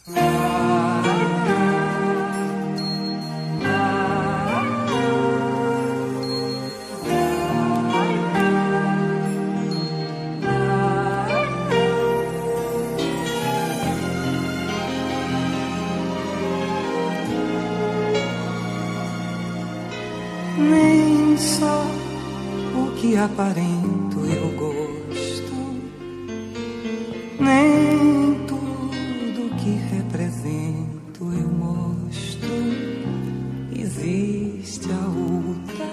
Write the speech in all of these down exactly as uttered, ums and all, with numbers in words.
Nem só o que aparento eu gosto, nem tudo que represento eu mostro. Existe a outra,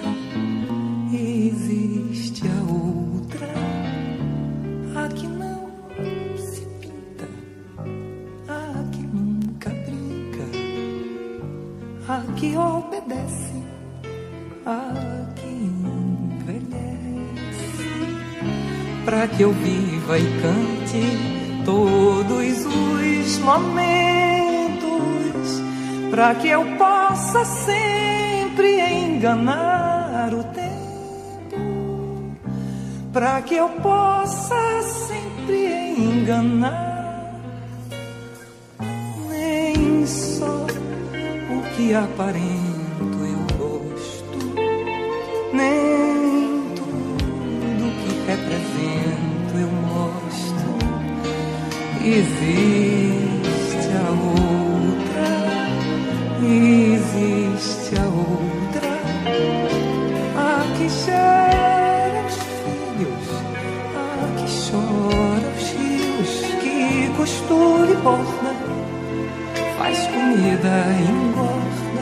existe a outra, a que não se pinta, a que nunca brinca, a que obedece, a que envelhece, pra que eu viva e cante todos os momentos, pra que eu possa sempre enganar o tempo, pra que eu possa sempre enganar. Nem só o que aparenta nem tudo que represento eu mostro. Existe a outra, existe a outra, a que gera os filhos, a que chora os rios, que costura e borda, faz comida e engorda,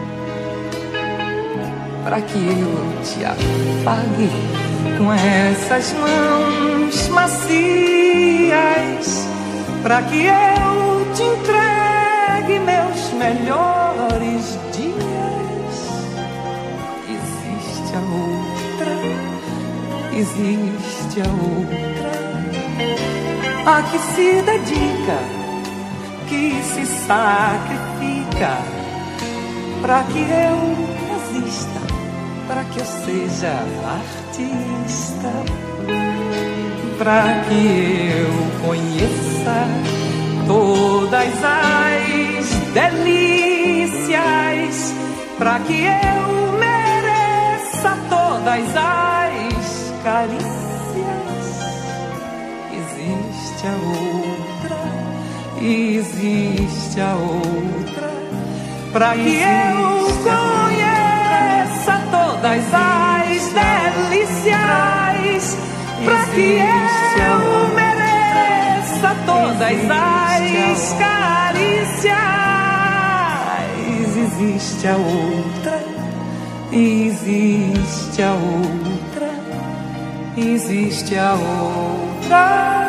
pra que eu te apague com essas mãos macias, pra que eu te entregue meus melhores dias. Existe a outra, existe a outra, a que se dedica, que se sacrifica, pra que eu resista, para que eu seja artista, para que eu conheça todas as delícias, para que eu mereça todas as carícias. Existe a outra, existe a outra, para que eu conheça todas as delícias, pra que eu mereça todas as carícias. Existe a outra, existe a outra, existe a outra.